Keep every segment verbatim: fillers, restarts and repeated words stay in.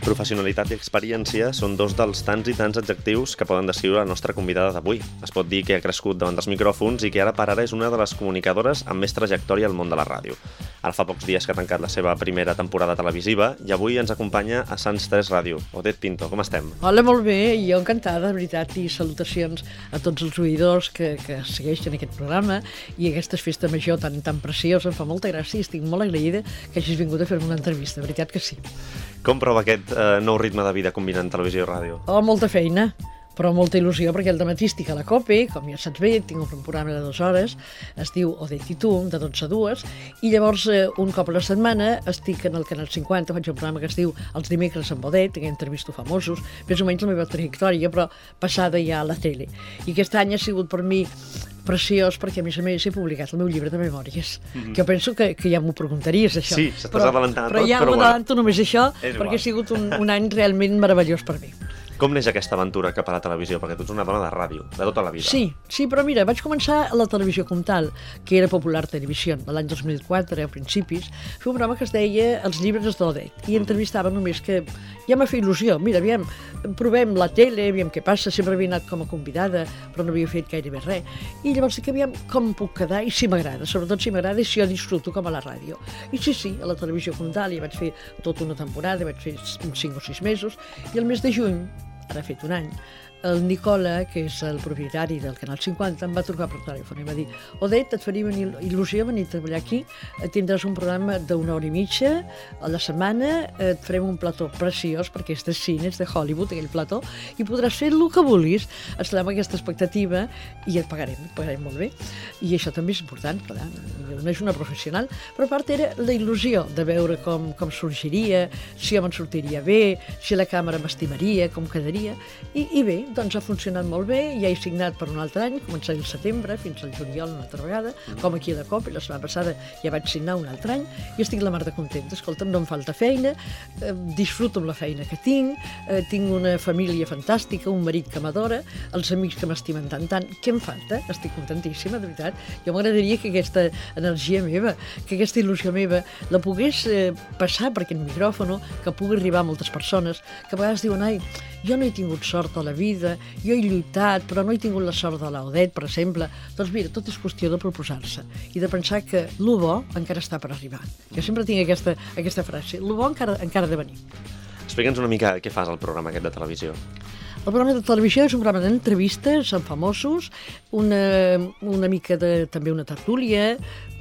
Professionalitat i experiència són dos dels tants i tants adjectius que poden descriure la nostra convidada d'avui. Es pot dir que ha crescut davant dels micròfons i que ara per ara és una de les comunicadores amb més trajectòria al món de la ràdio. Ara fa pocs dies que ha tancat la seva primera temporada televisiva i avui ens acompanya a Sants tres Ràdio. Odette Pinto, com estem? Hola, molt bé, jo encantada, de veritat, i salutacions a tots els oïdors que, que segueixen aquest programa i aquesta festa major tan, tan preciosa. Em fa molta gràcia i estic molt agraïda que hagis vingut a fer-me una entrevista, de veritat que sí. Com prova aquest eh, nou ritme de vida combinant televisió i ràdio? Oh, molta feina, però molta il·lusió, perquè al dematí estic a la COPE, com ja saps bé, tinc un programa de dues hores, es diu Odette i tu, de dotze a dues, i llavors eh, un cop a la setmana estic en el Canal cinquanta, faig un programa que es diu Els dimecres amb Odette, que entrevisto famosos, més o menys la meva trajectòria, però passada ja a la tele. I aquest any ha sigut per mi preciós, perquè a més a més he publicat el meu llibre de memòries, mm-hmm. que jo penso que, que ja m'ho preguntaries, això. Sí, s'estàs adelantant però tot, ja però m'adelanto bueno. només això, És perquè igual. ha sigut un, un any realment meravellós per mi. Com neix aquesta aventura cap a la televisió? Perquè tu ets una dona de ràdio, de tota la vida. Sí, sí, però mira, vaig començar a la televisió com tal, que era Popular Televisió, l'any dos mil quatre, a principis, fer un programa que es deia Els llibres d'Odette, i entrevistava només que ja m'ha fet il·lusió. Mira, aviam, provem la tele, aviam què passa, sempre havia anat com a convidada, però no havia fet gairebé res. I llavors dic, aviam, com puc quedar i si m'agrada, sobretot si m'agrada i si jo disfruto com a la ràdio. I sí, sí, a la televisió com tal, i vaig fer tota una temporada, vaig fer cinc o sis mesos, i el mes de juny, ara ha fet un any, el Nicola, que és el propietari del Canal cinquanta, em va trucar per telèfon i va dir: Odette, et faria il·lusió venir a treballar aquí, tindràs un programa d'una hora i mitja a la setmana, et farem un plató preciós, perquè és de cine, és de Hollywood, aquell plató, i podràs fer el que vulguis. Estem amb aquesta expectativa i et pagarem, et pagarem molt bé. I això també és important, clar, no és una professional, però a part era la il·lusió de veure com, com sorgiria, si jo me'n sortiria bé, si la càmera m'estimaria, com quedaria, i, i bé, doncs ha funcionat molt bé, ja he signat per un altre any, començaré el setembre, fins al juliol una altra vegada, com aquí a la COPE, la setmana passada ja vaig signar un altre any, i estic la mar de contenta. Escolta'm, no em falta feina, eh, disfruto amb la feina que tinc, eh, tinc una família fantàstica, un marit que m'adora, els amics que m'estimen tant tant, què em falta? Estic contentíssima, de veritat. Jo m'agradaria que aquesta energia meva, que aquesta il·lusió meva, la pogués eh, passar per aquest micròfon, que pugui arribar a moltes persones, que a vegades diuen, ai, jo no he tingut sort a la vida, jo he lluitat, però no he tingut la sort de l'Odette, per exemple. Doncs mira, tot és qüestió de proposar-se i de pensar que lo bo encara està per arribar. Jo sempre tinc aquesta, aquesta frase, lo bo encara, encara ha de venir. Explica'ns una mica què fas al programa aquest de televisió. El programa de televisió és un programa d'entrevistes amb famosos, una, una mica de, també una tertúlia,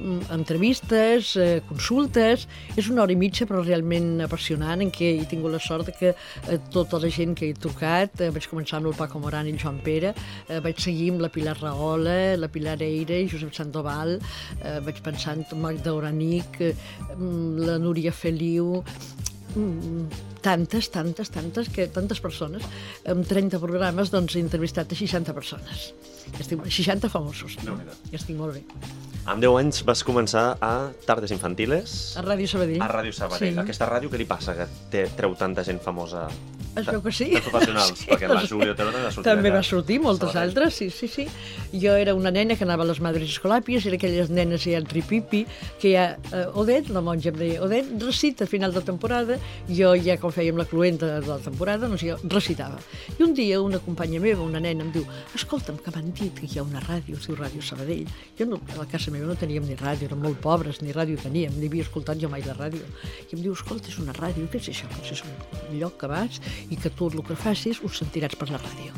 entrevistes, eh, consultes. És una hora i mitja, però realment apassionant, en què he tingut la sort que eh, tota la gent que he trucat, eh, vaig començar amb el Paco Moran i el Joan Pere, eh, vaig seguir amb la Pilar Rahola, la Pilar Eire, Josep Sandoval, eh, vaig pensar en Magda Oranic, eh, la Núria Feliu, tantes, tantes, tantes, que tantes persones, amb trenta programes, doncs he entrevistat a seixanta persones. Estic, seixanta famosos. No, I estic molt bé. Amb deu anys vas començar a Tardes Infantiles. A Ràdio Sabadell. A Ràdio Sabadell. Sí. Aquesta ràdio, què li passa que té, treu tanta gent famosa? Es veu que sí. De professionals, sí, perquè la Júlia Terona va sortir també allà. va sortir, moltes altres, sí, sí, sí. Jo era una nena que anava a les Madres Escolàpies, era aquelles nenes ja ripipi, que ja, eh, Odette, la monja em deia, Odette, recita a final de temporada, jo ja com fèiem la cluenta de la temporada, doncs jo recitava. I un dia una companya meva, una nena, em diu, escolta'm, que m'han dit que hi ha una ràdio, es diu Ràdio Sabadell. Jo no, a la casa meva no teníem ni ràdio, érem molt pobres, ni ràdio teníem, ni havia escoltat jo mai la ràdio. I em diu, escolta, és una ràdio, què és això? És un lloc que vas i que tu el que facis ho sentiràs per la ràdio.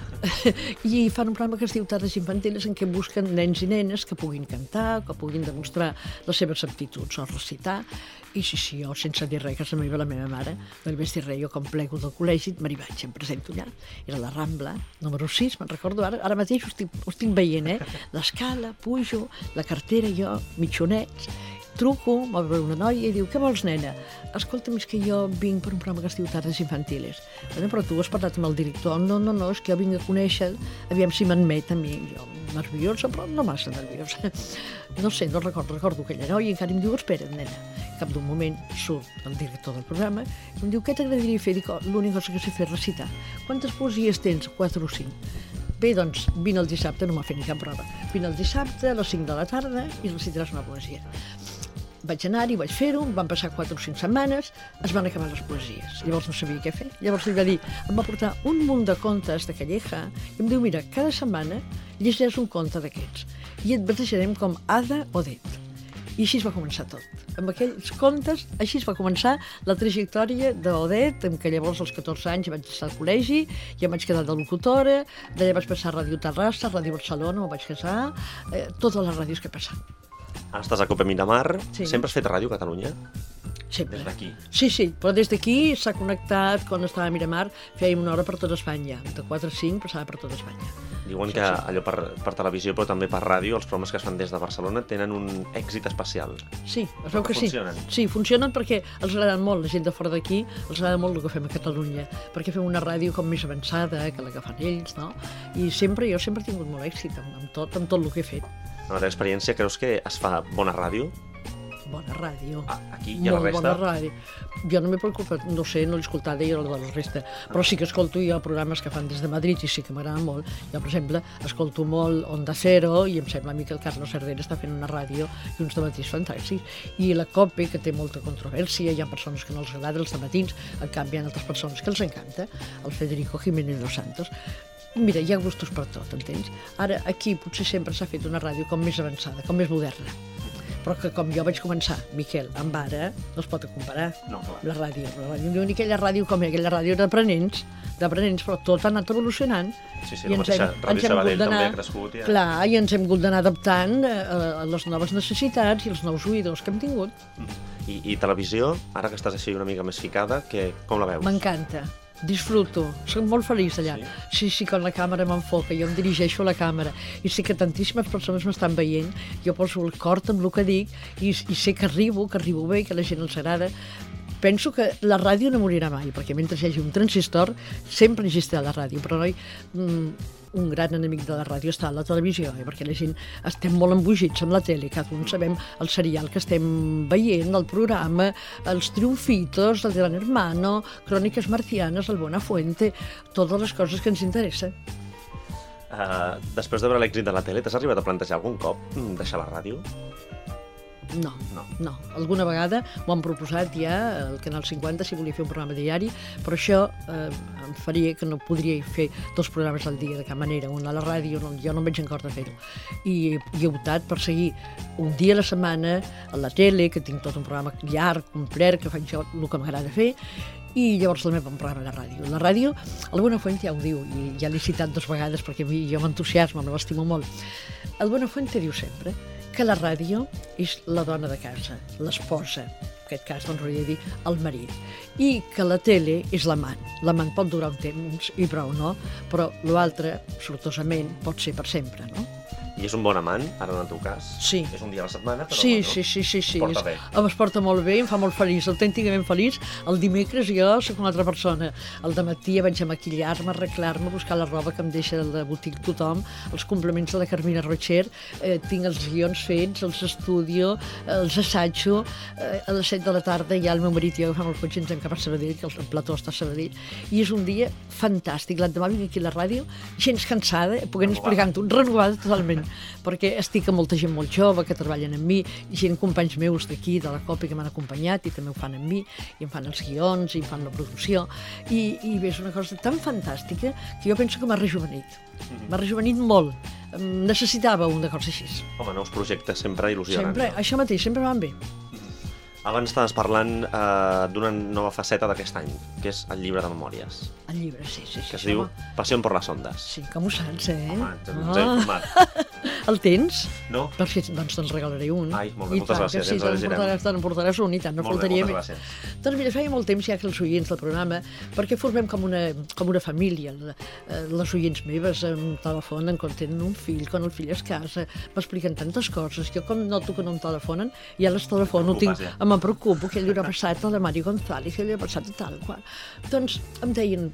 I fan un programa que es diu Tardes Infantiles, en què busquen nens i nenes que puguin cantar, que puguin demostrar les seves aptituds o recitar. I sí, sí, jo, sense dir res, que se m'hi va la meva mare, no li vaig dir res, jo com plego del col·legi, me'n vaig, em presento allà. Era la Rambla, número sis, me'n recordo ara, ara mateix ho estic, ho estic veient, eh? L'escala, pujo, la cartera jo, mitjonets, truco, m'ha veure una noia i diu, què vols, nena? Escolta'm, és que jo vinc per un programa que es diu Tardes Infantiles. Bueno, però tu has parlat amb el director. No, no, no, és que jo vinc a conèixer, aviam si m'admet a mi. Jo, nerviosa, però no massa nerviosa. No sé, no recordo, recordo aquella noia i encara em diu, espera't, nena. Cap d'un moment surt el director del programa i em diu, què t'agradaria fer? Dic, oh, l'única cosa que sé fer és recitar. Quantes poesies tens? Quatre o cinc. Bé, doncs, vine el dissabte, no m'ha fet ni cap prova. Vine el dissabte a les cinc de la tarda i recitaràs una poesia. Vaig anar-hi, vaig fer-ho, van passar quatre o cinc setmanes, es van acabar les poesies. Llavors no sabia què fer. Llavors li va dir, em va portar un munt de contes de Calleja i em diu, mira, cada setmana llegiràs un conte d'aquests i et batejarem com Ada Odet. I així es va començar tot. Amb aquells contes, així es va començar la trajectòria d'Odet, en què llavors als catorze anys vaig estar al col·legi, ja em vaig quedar de locutora, d'allà vaig passar a Ràdio Terrassa, Ràdio Barcelona, me vaig casar, eh, totes les ràdios que he passat. Ara estàs a Cope Miramar. Sí. Sempre has fet ràdio a Catalunya? Sempre. Des d'aquí? Sí, sí, però des d'aquí s'ha connectat, quan estava a Miramar, fèiem una hora per tot Espanya. De quatre a cinc passava per tot Espanya. Diuen que allò per, per televisió, però també per ràdio, els programes que es fan des de Barcelona tenen un èxit especial. Sí, es veu que sí. Funcionen. Sí, funcionen perquè els agrada molt, la gent de fora d'aquí, els agrada molt el que fem a Catalunya, perquè fem una ràdio com més avançada que la que fan ells, no? I sempre, jo sempre he tingut molt èxit amb, amb tot, amb tot el que he fet. En la teva experiència, creus que es fa bona ràdio? Bona ràdio. Ah, aquí i a la Molt resta? bona ràdio. Jo no m'he preocupat, no sé, no l'he escoltat jo la de la resta, però sí que escolto jo programes que fan des de Madrid i sí que m'agrada molt. Jo, per exemple, escolto molt Onda Cero i em sembla a mi que el Carlos Herrera està fent una ràdio i uns dematins fantàstics. I la COPE, que té molta controvèrsia, hi ha persones que no els agrada els dematins, en canvi hi ha altres persones que els encanta, el Federico Jiménez dos Santos. Mira, hi ha gustos per tot, entens? Ara, aquí potser sempre s'ha fet una ràdio com més avançada, com més moderna. Però que com jo vaig començar, Miquel, amb ara, no es pot comparar. No, clar. La ràdio, la ràdio, ni aquella ràdio com aquella ràdio d'aprenents, d'aprenents, però tot ha anat evolucionant. Sí, sí, la mateixa Ràdio Sabadell també ha crescut. Ja. Clar, i ens hem hagut d'anar adaptant a, a les noves necessitats i els nous oïdors que hem tingut. I, I televisió, ara que estàs així una mica més ficada, que, com la veus? M'encanta. Disfruto, soc molt feliç allà. Sí? sí, sí, quan la càmera m'enfoca, jo em dirigeixo a la càmera i sé que tantíssimes persones m'estan veient, jo poso el cor amb el que dic i, i sé que arribo, que arribo bé, que a la gent els agrada. Penso que la ràdio no morirà mai, perquè mentre hi hagi un transistor sempre existirà la ràdio, però noi, un gran enemic de la ràdio està a la televisió, eh? Perquè la gent estem molt embogits amb la tele, cada un sabem el serial que estem veient, el programa, els triomfitos, el Gran Hermano, Cròniques Marcianes, el Buenafuente, totes les coses que ens interessen. Uh, després de veure l'èxit de la tele, t'has arribat a plantejar algun cop deixar la ràdio? No, no, no. Alguna vegada m'ho han proposat ja al Canal cinquanta si volia fer un programa diari, però això eh, em faria que no podria fer dos programes al dia de cap manera, un a la ràdio, no, jo no em veig en cor de fer-ho. I, I he optat per seguir un dia a la setmana a la tele, que tinc tot un programa llarg, complet, que faig jo el que m'agrada fer, i llavors el meu programa de ràdio. La ràdio, el Buenafuente ja ho diu, i ja l'he citat dues vegades perquè a mi jo m'entusiasma, me l'estimo molt. El Buenafuente diu sempre que la ràdio és la dona de casa, l'esposa, en aquest cas doncs hauria de dir el marit, i que la tele és l'amant. L'amant pot durar un temps i prou, no? Però l'altre, sortosament, pot ser per sempre, no? I és un bon amant, ara en el teu cas? Sí. És un dia a la setmana, però sí, bueno, sí, sí, sí, sí. es porta bé. Es porta molt bé, em fa molt feliç, autènticament feliç. El dimecres jo soc una altra persona. El dematí vaig a maquillar-me, arreglar-me, buscar la roba que em deixa la botiga tothom, els complements de la Carmina Rocher, eh, tinc els guions fets, els estudio, els assajo, eh, a les set de la tarda ja el meu marit i jo agafem el cotxe i ens anem cap a Sabadell, que el plató està a Sabadell, i és un dia fantàstic. L'endemà vinc aquí a la ràdio, gens cansada, podent explicar-ho, renovada totalment, perquè estic amb molta gent molt jove que treballen amb mi, gent, companys meus d'aquí, de la COPE, que m'han acompanyat i també ho fan amb mi, i em fan els guions, i em fan la producció, i, i és una cosa tan fantàstica que jo penso que m'ha rejuvenit. M'ha rejuvenit molt. Necessitava una cosa així. Home, nous projectes sempre il·lusionen. Sempre, això mateix, sempre van bé. Abans estaves parlant eh, d'una nova faceta d'aquest any, que és el llibre de memòries. El llibre, sí, sí. sí que es diu Pasión por las ondas. Sí, com ho saps, eh? Home, ens hem informat. El tens? No. Perquè, doncs te'n regalaré un. Ai, molt bé, moltes gràcies. Sí, te'n portaràs, te portaràs un i tant, no faltaria més. Molt bé, moltes gràcies. Doncs mira, feia molt temps ja que els oients del programa, perquè formem com una, com una família. Les oients meves em telefonen quan tenen un fill, quan el fill es casa, m'expliquen tantes coses. Jo quan noto que no em telefonen, ja les telefono, tinc, em preocupo, que ell li haurà passat a la Mari González, que ell li ha passat i tal qual. Doncs em deien,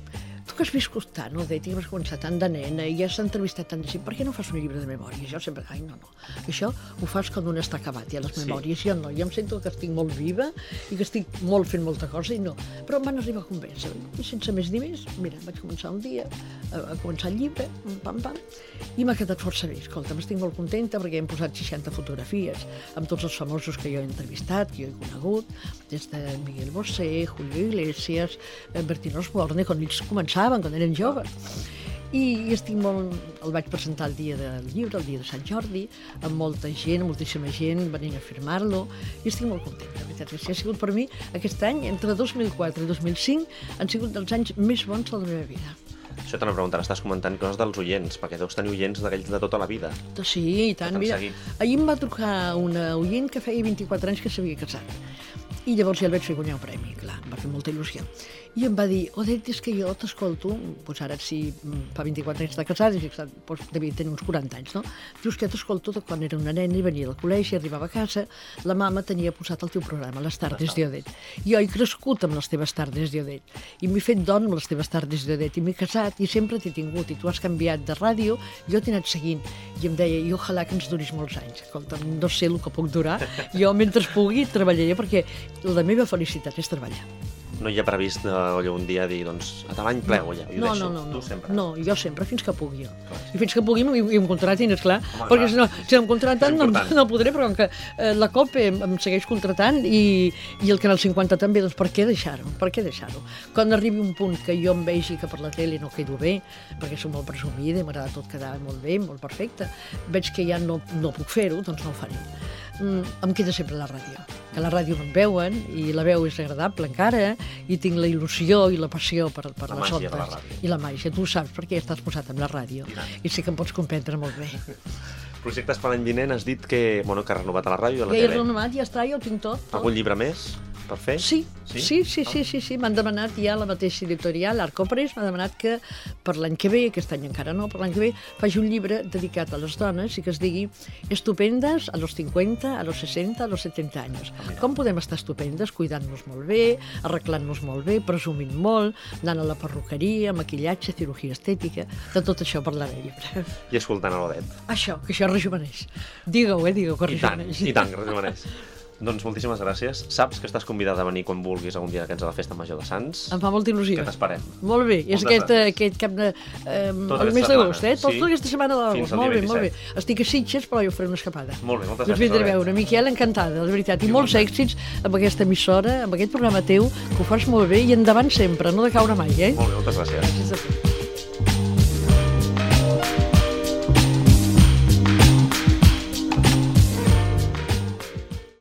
tu que has viscut tant, Odette, i vas començar tant de nena i has entrevistat tant de gent, per què no fas un llibre de memòries? Jo sempre, ai, no, no, això ho fas quan un està acabat, ja, les memòries, sí. Jo no, jo em sento que estic molt viva i que estic molt fent molta cosa i no, però em van arribar a convèncer, i sense més ni més, mira, vaig començar un dia a, a començar el llibre, pam, pam, i m'ha quedat força bé, escolta, m'estic molt contenta perquè hem posat seixanta fotografies amb tots els famosos que jo he entrevistat, que jo he conegut, des de Miguel Bosé, Julio Iglesias, Bertín Osborne, quan ells començaven, quan eren joves. I, i estic molt... El vaig presentar el dia del llibre, el dia de Sant Jordi, amb molta gent, moltíssima gent venint a firmar-lo, i estic molt contenta. La veritat és que ha sigut per mi, aquest any, entre dos mil quatre i dos mil cinc, han sigut dels anys més bons de la meva vida. Això t'anava a preguntar, estàs comentant coses dels oients, perquè deus tenir oients d'aquells de tota la vida. Sí, i tant. Mira, ahir em va trucar una oient que feia vint-i-quatre anys que s'havia casat. I llavors ja el vaig fer guanyar un premi, clar, em va fer molta il·lusió. I em va dir, Odette, és que jo t'escolto, doncs ara si fa vint-i-quatre anys de casat, doncs devia tenir uns quaranta anys, no? Dius que t'escolto de quan era una nena i venia al col·legi, arribava a casa, la mama tenia posat el teu programa, Les tardes d'Odette. Jo he crescut amb les teves tardes d'Odette, i m'he fet dona amb les teves tardes d'Odette, i m'he casat, i sempre t'he tingut, i tu has canviat de ràdio, jo t'he anat seguint, i em deia, i ojalà que ens duris molts anys. Escolta, no sé el que puc durar, jo mentre pugui treballaré, perquè la meva felicitat és treballar. No hi ha previst allò un dia dir, doncs, a tal any plego ja, i ho no, deixo, no, no, tu no. sempre. No, jo sempre, fins que pugui jo. Clar. I fins que pugui i, i em contratin, esclar, Home, perquè clar. si no, si em contraten no, no podré, però com que eh, la COPE em, em segueix contratant i, i el Canal cinquanta també, doncs per què deixar-ho? Per què deixar-ho? Quan arribi un punt que jo em vegi que per la tele no quedo bé, perquè soc molt presumida i m'agrada tot quedar molt bé, molt perfecte, veig que ja no, no puc fer-ho, doncs no ho faré. Mm, em queda sempre la ràdio, que la ràdio no em veuen i la veu és agradable encara i tinc la il·lusió i la passió per, per la les màgia de la ondes ràdio. i la màgia, tu ho saps perquè estàs posat amb la ràdio i, i sé que em pots comprendre molt bé. Projectes per l'any vinent, has dit que, bueno, que has renovat a la ràdio i a la Ja he tele. renovat, ja està, ja ho tinc tot, tot. Algun llibre més per fer? Sí, Sí? sí, sí, sí, sí, sí. M'han demanat ja la mateixa editorial, Arcopress, m'ha demanat que per l'any que ve, aquest any encara no, per l'any que ve, faci un llibre dedicat a les dones i que es digui Estupendes a los cincuenta, a los sesenta, a los setenta anys. Com podem estar estupendes, cuidant-nos molt bé, arreglant-nos molt bé, presumint molt, anant a la perruqueria, maquillatge, cirurgia estètica, de tot això parlaré al llibre. I escoltant a l'Odette. Això, que això rejuveneix. Digue-ho, eh, digue-ho, que I tant, rejuveneix. i tant, que rejuveneix. Doncs moltíssimes gràcies. Saps que estàs convidada a venir quan vulguis algun dia d'aquests a la Festa Major de Sants. Em fa molta il·lusió. Que t'esperem. Molt bé, és Moltes aquest, gràcies. aquest cap de... Eh, Tota el mes aquesta d'agost, eh? setmana, Tot, sí. tota aquesta setmana de Fins l'agost. al Molt dia bé, molt bé. vint-i-set. Estic a Sitges, però jo faré una escapada. Molt bé, moltes Us gràcies. vindré a Odette. veure. Miquel, encantada, de veritat. I molts èxits amb aquesta emissora, amb aquest programa teu, que ho fas molt bé i endavant sempre, no de caure mai, eh? Molt bé, moltes gràcies. Gràcies a tu.